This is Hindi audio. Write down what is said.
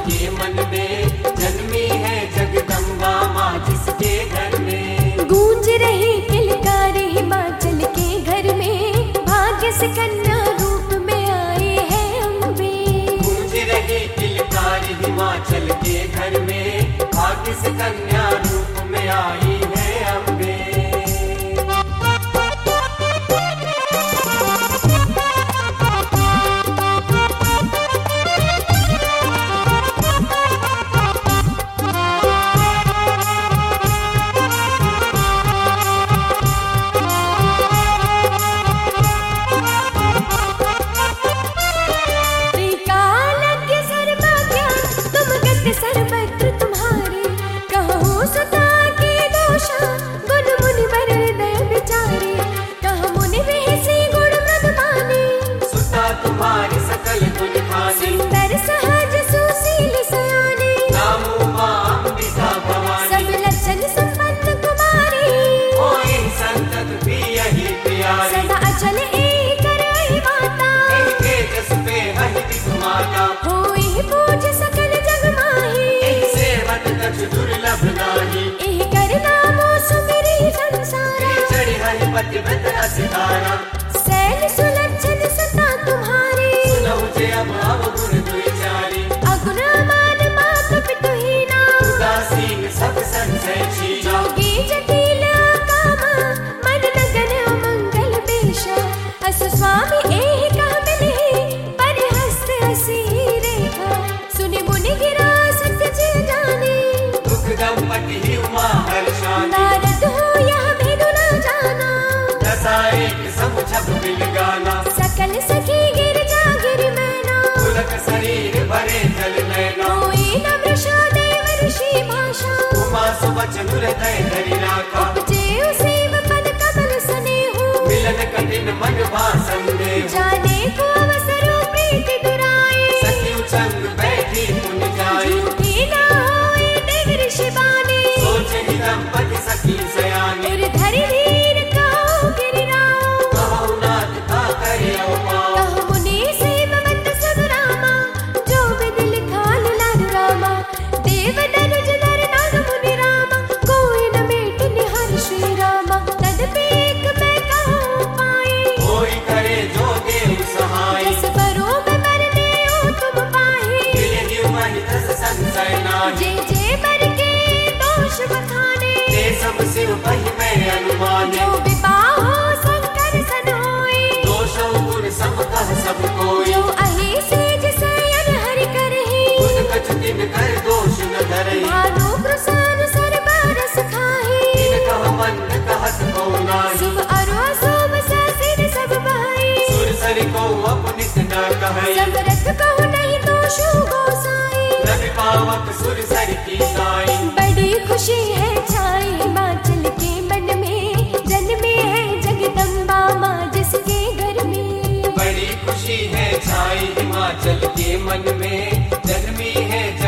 के मन में, जन्मी है जगदम्बा माँ जिसके घर में। गूंज रही किलकारी हिमाचल के घर में, भाग्य से कन्या रूप में आए हैं अम्बे। गूंज रही किलकारी हिमाचल के घर में, भाग्य से कन्या रूप में आई है अम्बे। सर्वत्र तुम्हारे कहो सता के दोषा, गुण मुनि वर हृदय विचारे, कहो मुनि रहसी गुण मृद माने। सुता तुम्हारी सकल गुण खाने, सुंदर सहज सुशील सयाने, नामो माँ अम्बिका भवानी। सब लक्षण संपन्न कुमारी, होए संतत भी यही प्यारी। सदा अचल एक रही माता, इनके जस पे हहि विधु माता। होई पूज सकल जग माही, दुर्लभ नाही। एहि कर नामो सुमिरी संसारा, चढ़ी हरि पतिव्रत असिधारा। सैल सुलक्षण सता तुम्हारी, सुनहु जे अब गुण दुईचारी। अगुण मान मात पितु हीना, उदासीन सब संशय छीना। जोगी जटिल काम मन लगन अमंगल बेशा, असु स्वामी एहि कह मिलहि, परिहस्त असी रेखा। सुनि मुनि गिरा सत्य जिय जाने, दंपति ही उमा हर्षानी। नारद हो यह भेदु न जाना, दशा एक सब छब बिल गाना। सकल सखी गिरजा गिरि मैना, पुलक शरीर भरे जल नैना। कोई न वृषा देव ऋषि भाषा, उमा सुबचन हृदय धरि राखा। उपजे सेव पद कमल सनेहु, मिलन कठिन मन भासंदेहु। जाने को अवसर प्रीति दुराए, सखी संग बैठी पुन जाई। झूठी न होए देव ऋषि बाने, सोचे ही दंपति सखी सयानी। उर धरि धीर कहो गिरिराओ, कहो नाथ का करे अवमान। कहो मुनि सेववत सब रामा, जो विधि लिखा लाल रामा। देव दनुज नर नाग मुनि रामा, कोई न मेट निहार श्री रामा। तदपि एक मैं कहूँ पाए, कोई करे जो देव सहाय। जस बरो मैं बर देओ तुम पाहे, मिले ही वही दस संशय नाहि। जे बर के दोष बखाने, ते सब शिव बहि मैं अनुमाने। जो विपाहो शंकर सन होए, दोषौ गुण सब कह सब कोई। जो अहि सेज सयन हरि करहि, खुद कछु दिन कर दोष न धरई। भानु कृसान सर्व रस खाहि, दिन कह मंद कहत को नाही। शुभ अरु अशुभ सहसिर सब बहै, सुर सरि को अपनित न कहई। समरथ कहु नहीं दोषु गोसाई, रवि पावक सुर सरि की साई। बड़ी खुशी है छाई हिमाचल के मन में, जन्मे है जगदम्बा माँ जिसके घर में। बड़ी खुशी है छाई हिमाचल के मन में, जन्मी है